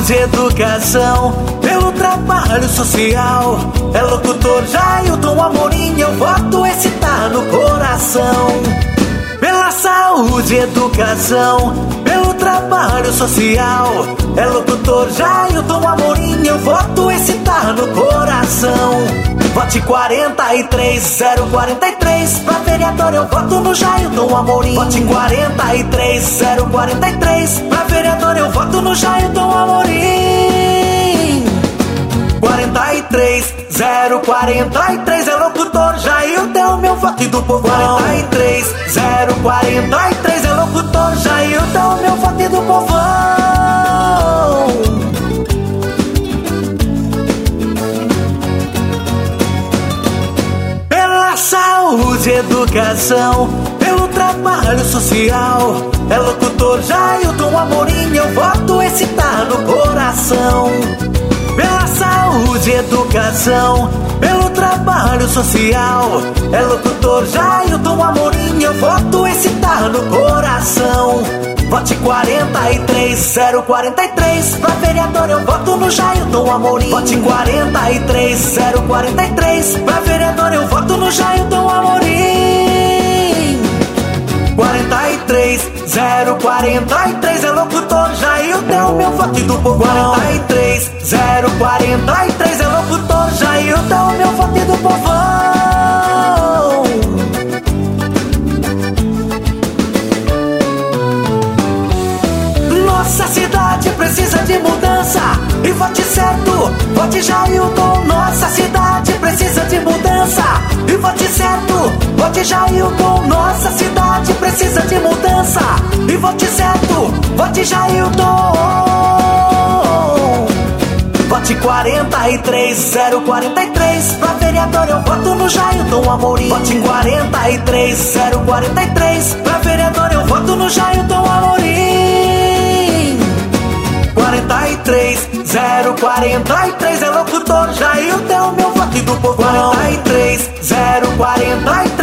saúde e educação, pelo trabalho social. É locutor Jailton Amorim, eu voto, esse tá no coração. Pela saúde e educação, pelo trabalho social. É locutor Jailton Amorim, eu voto, esse tá no coração. Vote 43043, pra vereador eu voto no Jailton Amorim. Vote 43043, pra vereador eu voto no Jailton Amorim. 43043, é locutor Jailton, é o meu voto e do povão. 43043, é locutor Jailton, é o meu voto e do povão. Saúde e educação, pelo trabalho social. É locutor Jailton Amorim, eu voto, esse tá no coração. Pela saúde e educação, pelo trabalho social. É locutor Jailton Amorim, eu voto, esse tá no coração. Vote 43043, pra vereador eu voto no Jailton Amorim. Vote 43043, pra vereador eu voto no Jailton Amorim. 43043, é locutor Jailton, é o meu voto e do povão. 43043, é locutor Jailton, é o meu voto e do povão. Nossa cidade precisa de mudança, e vote certo, vote Jailton. Nossa cidade precisa de mudança, e vote certo, vote Jailton. Nossa cidade precisa de mudança, e vote certo, vote Jailton. Vote 43043, pra vereador eu voto no Jailton Amorim. Vote 43043, pra vereador eu voto no Jailton Amorim. 43043, é locutor Jailton, é o meu voto e do povão. 43043,